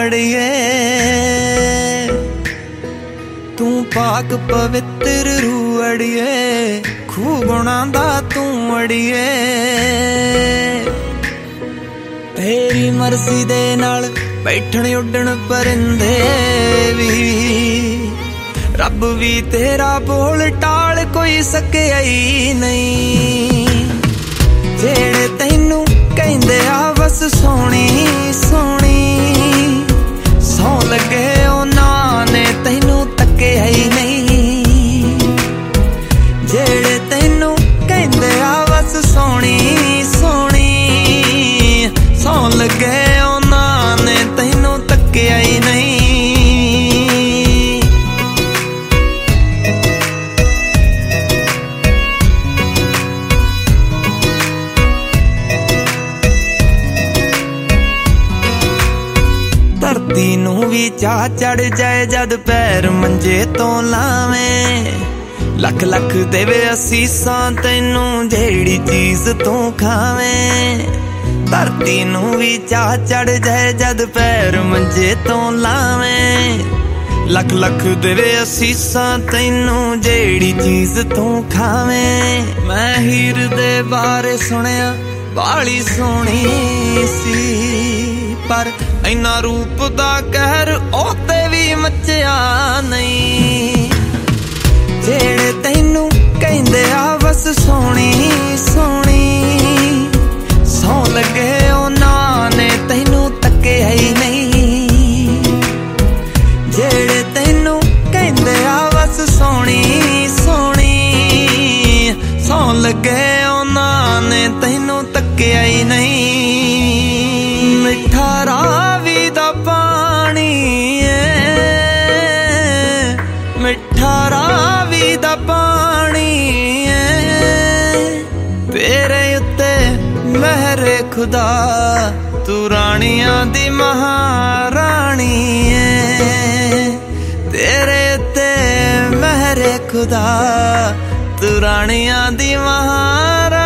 अड़िए तू पाक पवित्र रू अड़िए खूह गुणां दा तू अड़िए तेरी मर्जी दे नाल बैठण उड्डण परिंदे भी रब भी तेरा बोल टाल कोई सकिया ही नहीं जेड़े तैनू कहंदे आ बस सोहणी सोहणी सौ लगे उन्हां ने तैनू तकिया ही नहीं जेड़े तैनू कहंदे आ बस सोहणी सोहणी सौ लगे उन्हां ने तैनू तकिया ही नहीं धरती नू भी चाह चढ़ जाए जद पैर मंजे तो लावें लख लख देवे असीसां तैनू जेड़ी चीज तू खावें धरती नू भी चाह चढ़ जाए जद पैर मंजे तो लावें लख लख देवे असीसां तैनू जेड़ी चीज तू खावें मैं हीर दे बारे सुनिया बाली सोहनी सी पर इन्ना रूप दा कहर ओते भी मचिया नहीं जेड़े तैनू कहंदे आ बस सोहणी सोहणी सौ लगे उन्हां ने तैनू तकिया ही नहीं जेड़े तैनू कहंदे आ बस सोहणी सोहणी सौ लगे उन्हां ने तैनू तकिया ही नहीं मिठा रावी दा पानी मिठा रावी दा पानी तेरे उत्ते मेहरे खुदा तू रानियां दी महारानी तेरे उत्ते मेहरे खुदा तू रानियां दी महारानी